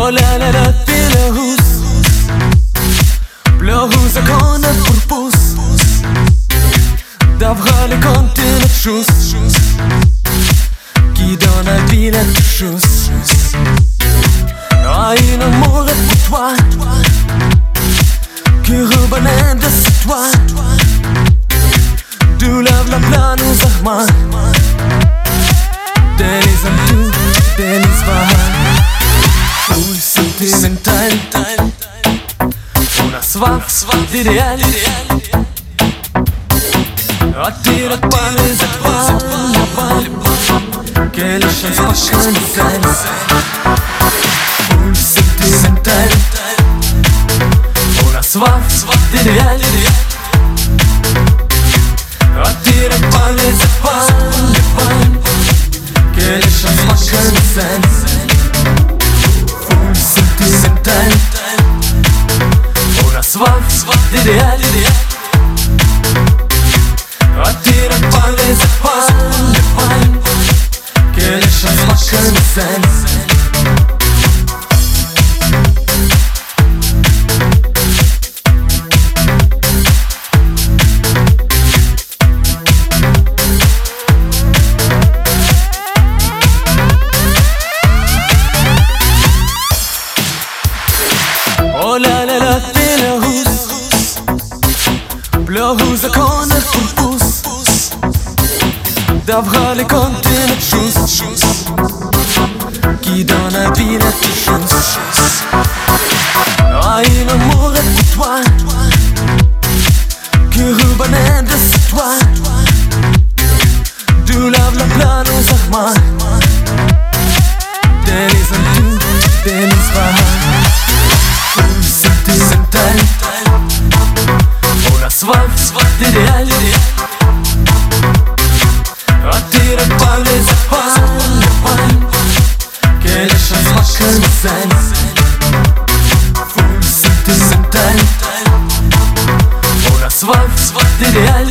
Oh là là là, t'es le rousse, le rousse qu'on a pour pouce, d'avoir les comptes de notre chose, qui donne la vie la chose. Ah, une amour pour toi, que revenait de ce toit, d'où lave la plan aux armes, Dennis and tout, Dennis Bahar. Muy sentimental, una soif d'idéal, attire par les étoiles, quelle chance pas connaisselle. Muy sentimental, una soif d'idéal, attire par les étoiles, quelle chance pas connaisselle. Sentimental, una soif d'idéal, attiré par les étoiles, quelle chance pas connaisselle. Oh là là là, t'es le rousse qu'on a pour pouce, d'avoir les comptes de notre chose, qui donne la vie la chose. Ah, une amour pour toi, que revenait de ce toit, d'où lave la plan aux armes, Dennis and tout, Dennis Bahar. Sentimental, una soif d'idéal, attiré par les étoiles, quelle chance pas connaisselle. Full sentimental, una soif d'idéal,